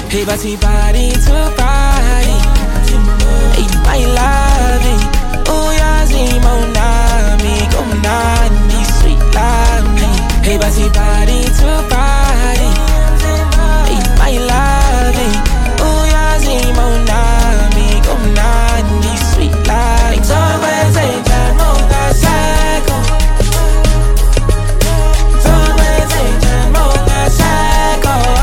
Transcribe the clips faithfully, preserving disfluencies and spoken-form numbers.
Hey, body, body to body. Hey, my love. Oh, yeah, see, monami, come on, me sweet love. Hey, body, body to body. Hey, my love. Oh, yeah, see, monami, come on, me sweet love. So, when say, Jamoga, psycho. So, when say, Jamoga, psycho.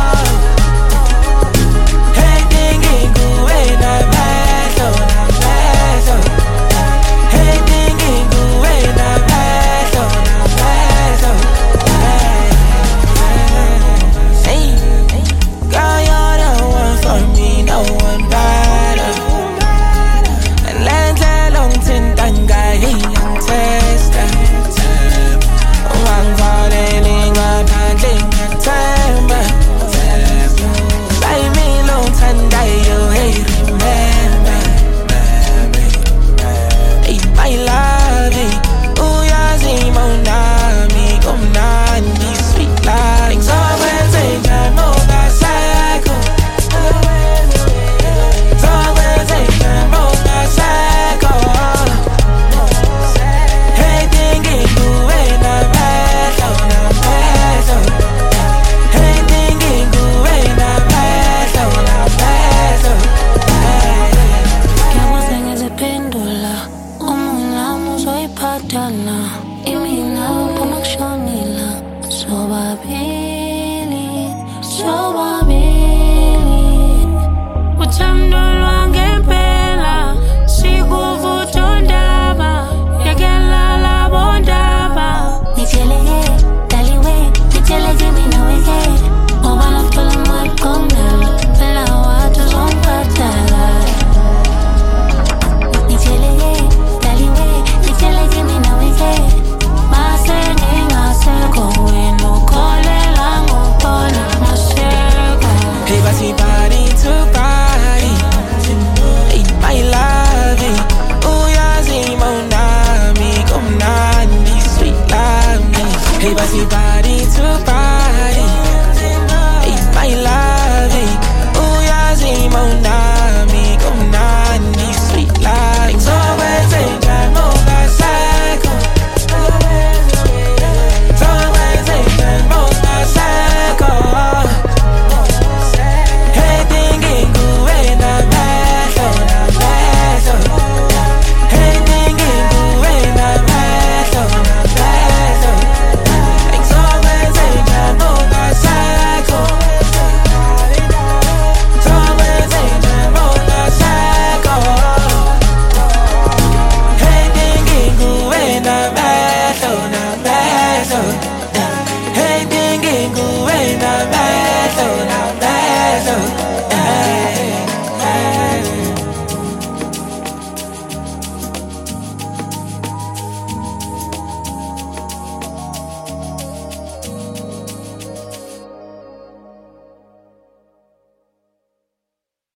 Hey, body, body to body.